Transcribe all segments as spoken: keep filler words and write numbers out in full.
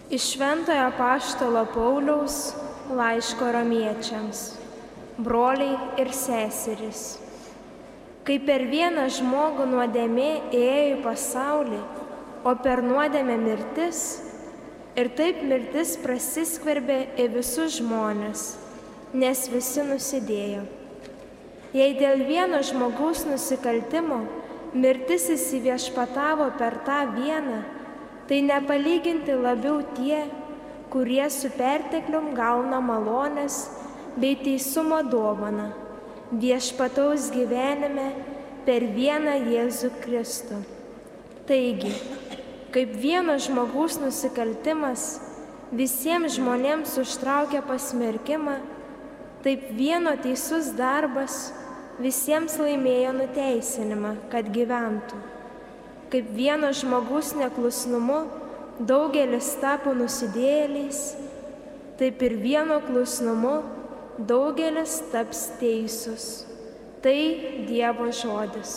Iš Šventojo Apaštalo Pauliaus laiško Romiečiams. Broliai ir seserys. Kai per vieną žmogų nuodėmė ėjo į pasaulį, o per nuodėmę mirtis, ir taip mirtis prasiskverbė į visus žmones, nes visi nusidėjo. Jei dėl vieno žmogaus nusikaltimo mirtis įsiviešpatavo per tą vieną, tai nepalyginti labiau tie, kurie su perteklium gauna malonės bei teisumo dovaną, viešpataus gyvenime per vieną Jėzų Kristų. Taigi, kaip vieno žmogaus nusikaltimas visiems žmonėms užtraukia pasmerkimą, taip vieno teisus darbas visiems laimėjo nuteisinimą, kad gyventų. Kaip vieno žmogaus neklusnumu daugelis tapo nusidėjėliais, taip ir vieno klusnumu daugelis taps teisus. Tai Dievo žodis.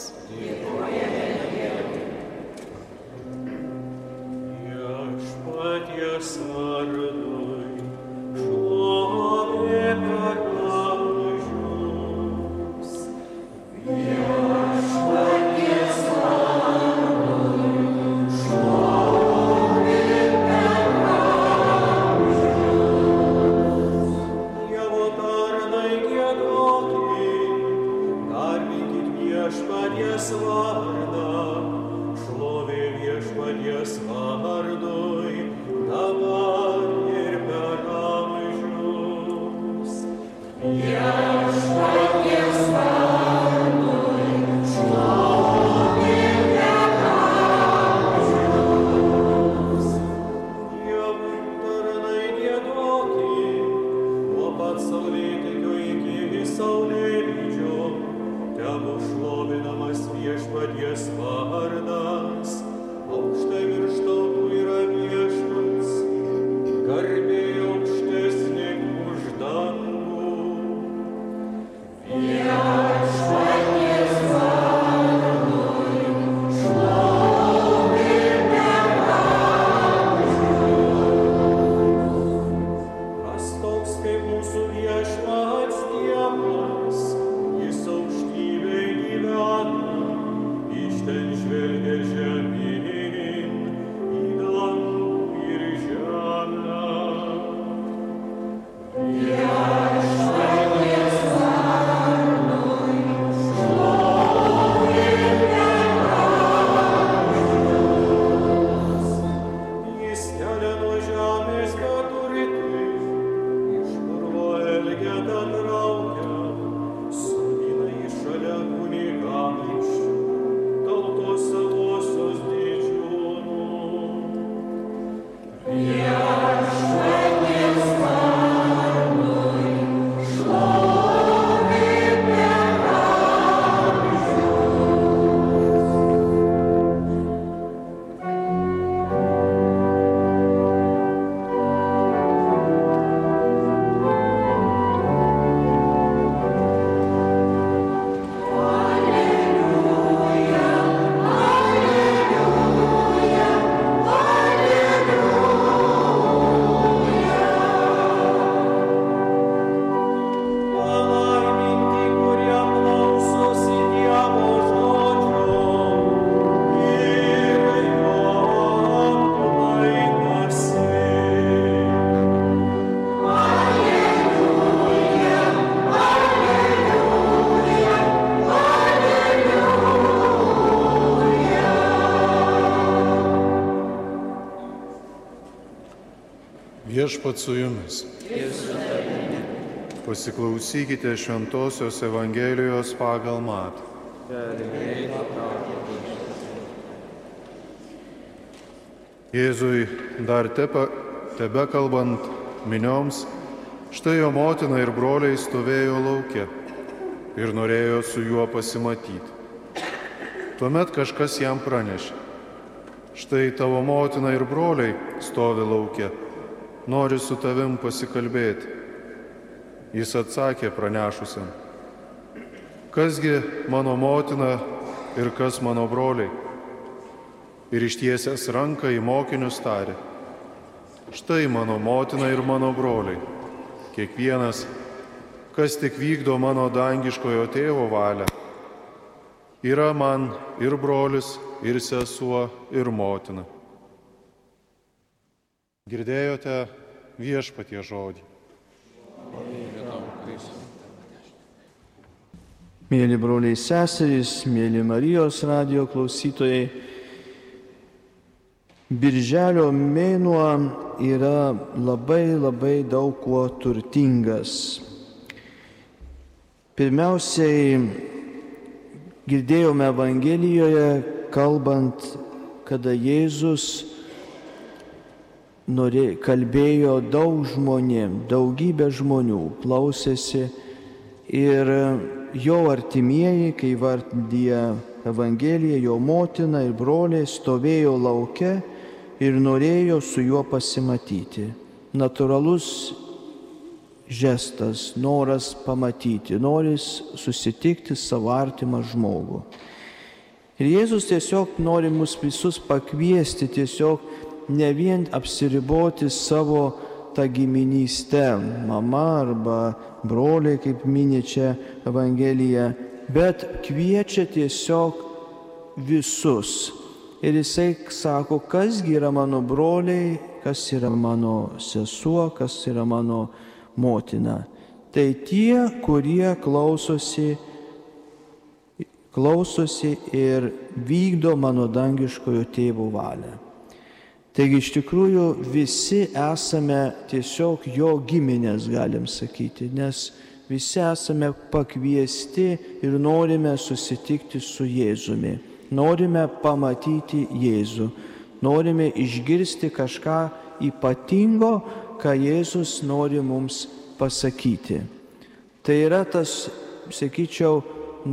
Viešpaties vardui šlovė per amžius. Viešpaties vardui šlovė per amžius. Dievo tarnai giedokit, garbinkit viešpaties vardą. Šlovė viešpaties vardui, dabar ir per amžius. Viešpaties vardui, šlovė per amžius. Dievo tarnai giedokit, nuo pat saulėtekio iki saulėlydžio, tegu šlovinamas viešpaties vardas. Aukštai virš tautų yra viešpats, garbė aukštesnė už dangų. Viešpaties vardui šlovė per amžius. Kas toks kaip mūsų viešpats Dievas, jis aukštybėj gyvena, iš ten žvelgia žemyn. Viešpats su jumis. Pasiklausykite Šventosios Evangelijos pagal Matą. Jėzui dar tepa, tebe kalbant minioms, štai jo motina ir broliai stovėjo lauke ir norėjo su juo pasimatyti. Tuomet kažkas jam pranešė: štai tavo motina ir broliai stovi lauke, nori su tavim pasikalbėti. Jis atsakė pranešusiam: kasgi mano motina ir kas mano broliai? Ir ištiesęs ranką į mokinius tarė: štai mano motina ir mano broliai. Kiekvienas, kas tik vykdo mano dangiškojo tėvo valią, yra man ir brolis, ir sesuo, ir motina. Girdėjote viešpaties žodį. Mėly broliai seserys, mėly Marijos radijo klausytojai, Birželio mėnuo yra labai labai daug kuo turtingas. Pirmiausiai girdėjome Evangelijoje, kalbant, kada Jėzus norė, kalbėjo daug žmonėm, daugybė žmonių klausėsi ir jo artimieji, kai vardija Evangelija, jo motina ir broliai stovėjo lauke ir norėjo su juo pasimatyti. Natūralus žestas, noras pamatyti, noris susitikti savo artimą žmogų. Ir Jėzus tiesiog nori mus visus pakviesti, tiesiog ne vien apsiriboti savo tą giminystę, mama arba broliai, kaip mini čia Evangelija, bet kviečia tiesiog visus. Ir jisai sako, kasgi yra mano broliai, kas yra mano sesuo, kas yra mano motina. Tai tie, kurie klausosi, klausosi ir vykdo mano dangiškojo tėvo valią. Taigi iš tikrųjų visi esame tiesiog jo giminės, galim sakyti, nes visi esame pakviesti ir norime susitikti su Jėzumi. Norime pamatyti Jėzų, norime išgirsti kažką ypatingo, ką Jėzus nori mums pasakyti. Tai yra tas, sakyčiau,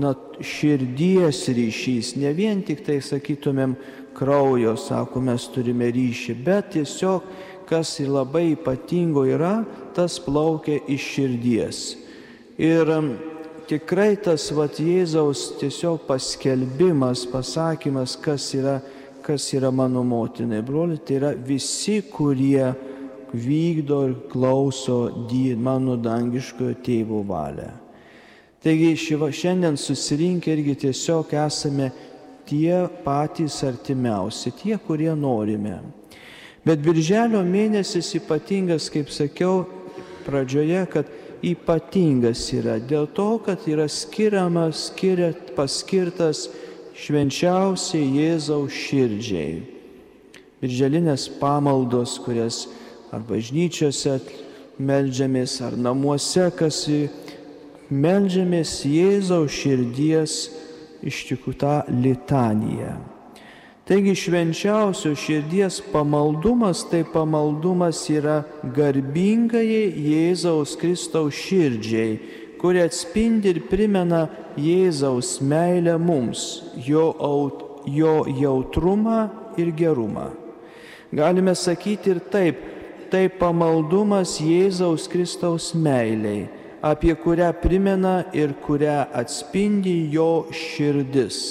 širdies ryšys, ne vien tik tai, sakytumėm, kraujo, sako, mes turime ryšį, bet tiesiog, kas labai ypatingo yra, tas plaukia iš širdies. Ir tikrai tas vat Jėzaus tiesiog paskelbimas, pasakymas, kas yra, kas yra mano motina ir broliai, tai yra visi, kurie vykdo ir klauso mano dangiškojo tėvo valią. Taigi šiandien susirinkę irgi tiesiog esame tie patys artimiausi, tie, kurie norime. Bet Birželio mėnesis ypatingas, kaip sakiau pradžioje, kad ypatingas yra dėl to, kad yra skiriamas, skiria, paskirtas švenčiausiai Jėzaus širdžiai. Birželinės pamaldos, kurias ar bažnyčiose meldžiamės, ar namuose, kas meldžiamės Jėzaus širdies iš tikrųjų tą litaniją. Taigi švenčiausio širdies pamaldumas, tai pamaldumas yra garbingajai Jėzaus Kristaus širdžiai, kuri atspindi ir primena Jėzaus meilę mums, jo, jo jautrumą ir gerumą. Galime sakyti ir taip, tai pamaldumas Jėzaus Kristaus meiliai, apie kurią primena ir kurią atspindi jo širdis.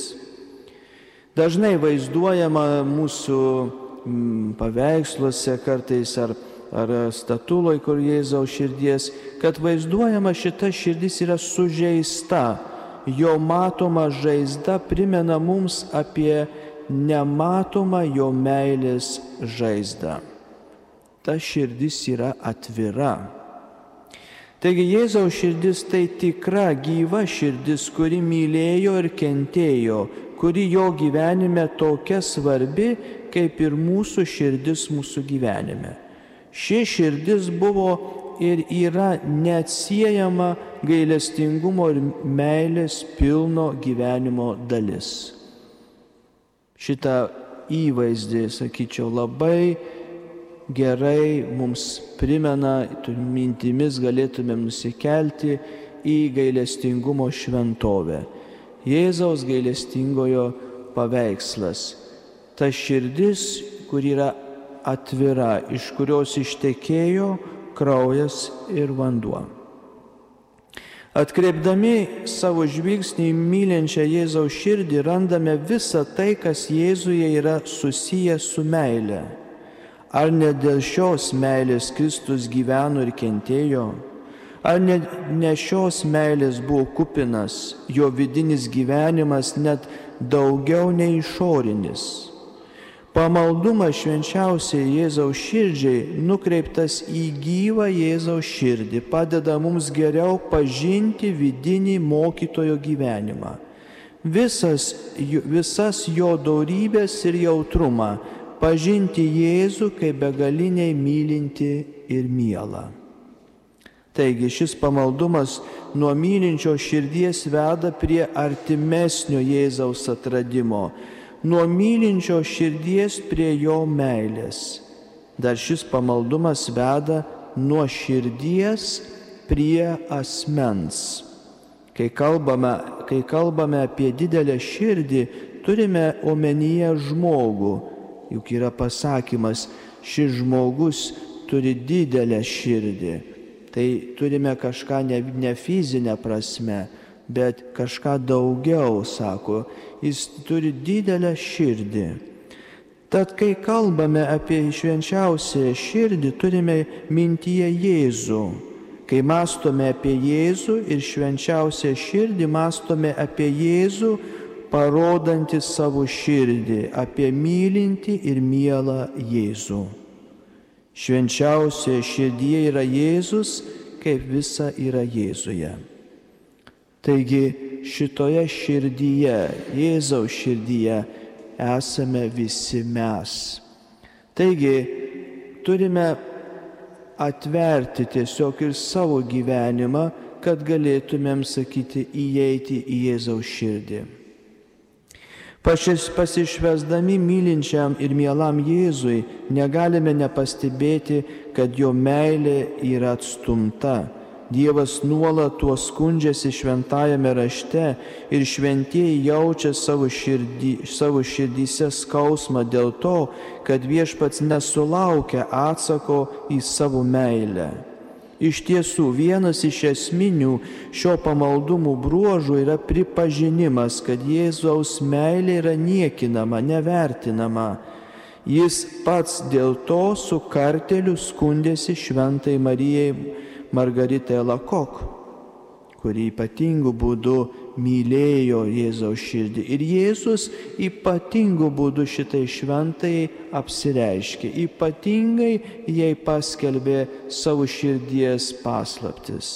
Dažnai vaizduojama mūsų paveiksluose kartais ar, ar statuloj, kur Jėzaus širdies, kad vaizduojama šita širdis yra sužeista. Jo matoma žaizda primena mums apie nematomą jo meilės žaizdą. Ta širdis yra atvira. Taigi Jėzaus širdis tai tikra, gyva širdis, kuri mylėjo ir kentėjo, kuri jo gyvenime tokia svarbi, kaip ir mūsų širdis mūsų gyvenime. Ši širdis buvo ir yra neatsiejama gailestingumo ir meilės pilno gyvenimo dalis. Šitą įvaizdį, sakyčiau, labai gerai mums primena, mintimis galėtumėm nusikelti į gailestingumo šventovę. Jėzaus gailestingojo paveikslas. Ta širdis, kur yra atvira, iš kurios ištekėjo kraujas ir vanduo. Atkreipdami savo žvilgsnį į mylinčią Jėzaus širdį, randame visą tai, kas Jėzuje yra susijęs su meile. Ar ne dėl šios meilės Kristus gyveno ir kentėjo? Ar ne, ne šios meilės buvo kupinas, jo vidinis gyvenimas net daugiau nei išorinis? Pamaldumas švenčiausiai Jėzaus širdžiai nukreiptas į gyvą Jėzaus širdį, padeda mums geriau pažinti vidinį mokytojo gyvenimą. Visas, visas jo dorybės ir jautrumą, pažinti Jėzų kaip begaliniai mylinti ir mielą. Taigi šis pamaldumas nuo mylinčio širdies veda prie artimesnio Jėzaus atradimo, nuo mylinčio širdies prie jo meilės. Dar šis pamaldumas veda nuo širdies prie asmens. Kai kalbame, kai kalbame apie didelę širdį, turime omenyje žmogų. Juk yra pasakymas, šis žmogus turi didelę širdį. Tai turime kažką ne, ne fizinę prasme, bet kažką daugiau, sako, jis turi didelę širdį. Tad kai kalbame apie švenčiausią širdį, turime mintyje Jėzų. Kai mąstome apie Jėzų ir švenčiausią širdį, mąstome apie Jėzų, parodantį savo širdį, apie mylintį ir mielą Jėzų. Švenčiausioje širdyje yra Jėzus, kaip visa yra Jėzuje. Taigi šitoje širdyje, Jėzaus širdyje, esame visi mes. Taigi turime atverti tiesiog ir savo gyvenimą, kad galėtumėm, sakyti, įeiti į Jėzaus širdį. Pasišvesdami mylinčiam ir mielam Jėzui, negalime nepastebėti, kad jo meilė yra atstumta. Dievas nuolat tuo skundžiasi šventajame rašte ir šventieji jaučia savo, širdį, savo širdyse skausmą dėl to, kad viešpats nesulaukia atsako į savo meilę. Iš tiesų, vienas iš esminių šio pamaldumų bruožų yra pripažinimas, kad Jėzaus meilė yra niekinama, nevertinama. Jis pats dėl to su karteliu skundėsi šventai Marijai Margaritai Lakok, kuri ypatingų būdų mylėjo Jėzaus širdį. Ir Jėzus ypatingų būdų šitai šventai apsireiškė, ypatingai jai paskelbė savo širdies paslaptis.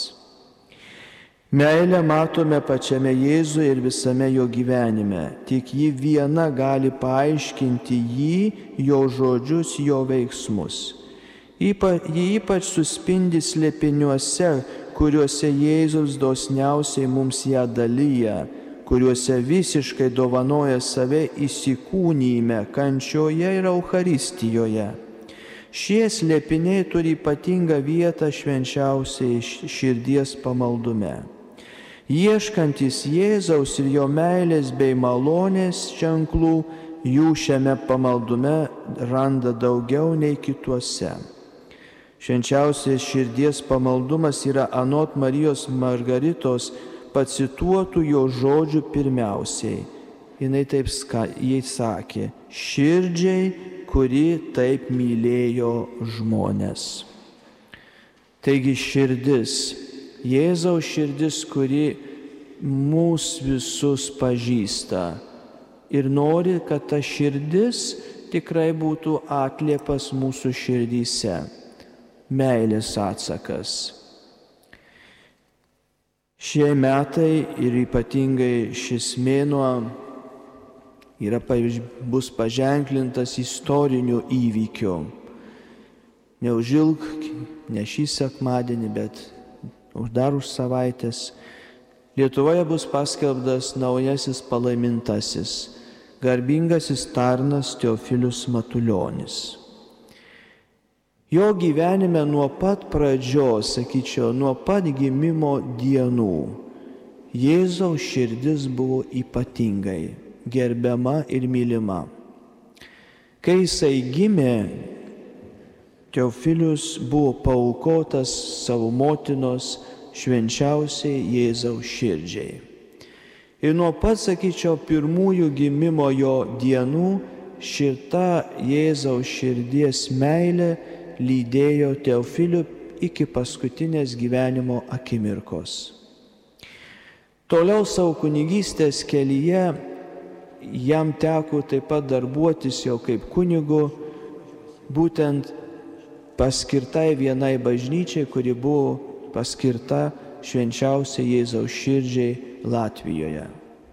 Meilę matome pačiame Jėzuje ir visame jo gyvenime. Tik ji viena gali paaiškinti jį, jo žodžius, jo veiksmus. Ypa, ji ypač suspindi slėpiniuose, kuriuose Jėzus dosniausiai mums ją dalyja, kuriuose visiškai dovanoja save įsikūnyme, kančioje ir Eucharistijoje. Šie slėpiniai turi ypatingą vietą švenčiausiai širdies pamaldume. Ieškantis Jėzaus ir jo meilės bei malonės ženklų, jų šiame pamaldume randa daugiau nei kituose. Švenčiausias širdies pamaldumas yra anot Marijos Margaritos pacituotų jo žodžių pirmiausiai. Jis taip ska, jis sakė, širdžiai, kuri taip mylėjo žmones. Taigi širdis, Jėzaus širdis, kuri mus visus pažįsta ir nori, kad ta širdis tikrai būtų atliepas mūsų širdyse. Meilės atsakas. Šie metai ir ypatingai šis mėnuo yra, bus paženklintas istorinių įvykių. Neužilg, ne šį sekmadienį, bet dar už savaitės, Lietuvoje bus paskelbtas naujasis palaimintasis, garbingasis tarnas Teofilius Matuljonis. Jo gyvenime nuo pat pradžios, sakyčiau, nuo pat gimimo dienų, Jėzaus širdis buvo ypatingai gerbiama ir mylima. Kai jisai gimė, Teofilius buvo paaukotas savo motinos švenčiausiai Jėzaus širdžiai. Ir nuo pat, sakyčiau, pirmųjų gimimo jo dienų šita Jėzaus širdies meilė lydėjo Teofilių iki paskutinės gyvenimo akimirkos. Toliau savo kunigystės kelyje jam teko taip pat darbuotis jau kaip kunigu, būtent paskirtai vienai bažnyčiai, kuri buvo paskirta švenčiausiai Jėzaus širdžiai Latvijoje.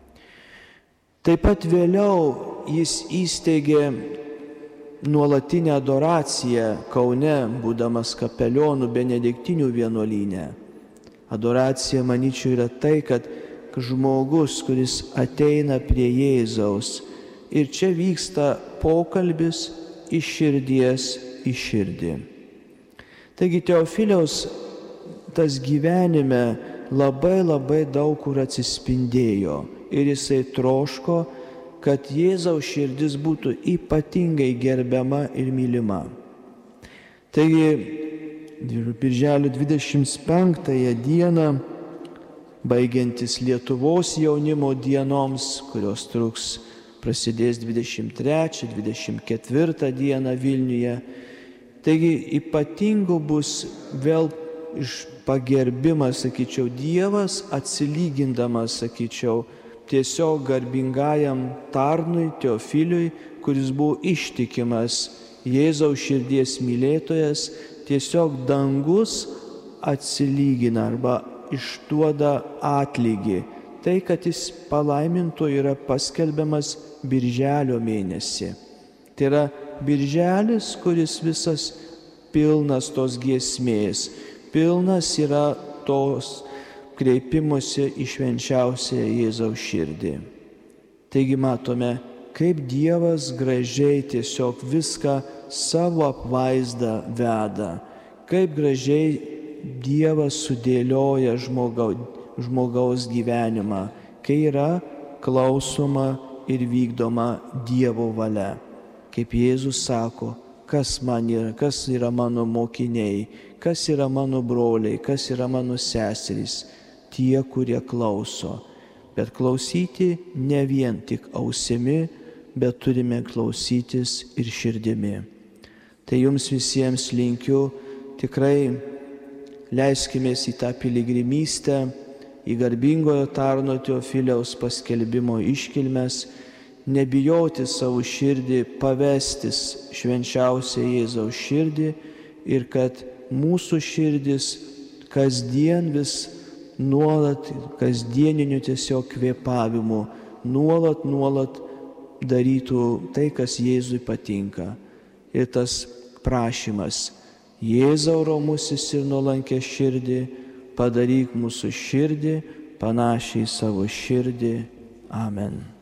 Taip pat vėliau jis įsteigė nuolatinę adoraciją Kaune, būdamas kapelionų benediktinių vienuolyne. Adoracija, manyčiau, yra tai, kad žmogus, kuris ateina prie Jėzaus ir čia vyksta pokalbis iš širdies į širdį. Taigi Teofiliaus tas gyvenime labai labai daug kur atsispindėjo ir jisai troško, kad Jėzaus širdis būtų ypatingai gerbiama ir mylima. Taigi birželio dvidešimt penktąją dieną, baigiantis Lietuvos jaunimo dienoms, kurios truks, prasidės dvidešimt trečią dvidešimt ketvirtą dieną Vilniuje. Taigi ypatingu bus vėl iš pagerbimas, sakyčiau, Dievas atsilygindamas, sakyčiau, tiesiog garbingajam tarnui Teofiliui, kuris buvo ištikimas Jėzaus širdies mylėtojas, tiesiog dangus atsilygina arba išduoda atlygį. Tai, kad jis palaiminto yra paskelbiamas birželio mėnesį. Tai yra birželis, kuris visas pilnas tos giesmės, pilnas yra tos kreipimosi į švenčiausią Jėzaus širdį. Taigi matome, kaip Dievas gražiai tiesiog viską savo apvaizdą veda, kaip gražiai Dievas sudėlioja žmogaus, žmogaus gyvenimą, kai yra klausoma ir vykdoma Dievo valia. Kaip Jėzus sako, kas man yra, kas yra mano mokiniai, kas yra mano broliai, kas yra mano seserys, tie, kurie klauso. Bet klausyti ne vien tik ausimi, bet turime klausytis ir širdimi. Tai jums visiems linkiu, tikrai leiskimės į tą piligrimystę, į garbingojo tarno Teofiliaus paskelbimo iškilmes, nebijoti savo širdį, pavestis švenčiausią Jėzaus širdį ir kad mūsų širdis kasdien vis nuolat, kasdieniniu tiesiog kvėpavimu, nuolat, nuolat darytų tai, kas Jėzui patinka. Ir tas prašymas, Jėzau romusis ir nuolankę širdį, padaryk mūsų širdį panašiai į savo širdį. Amen.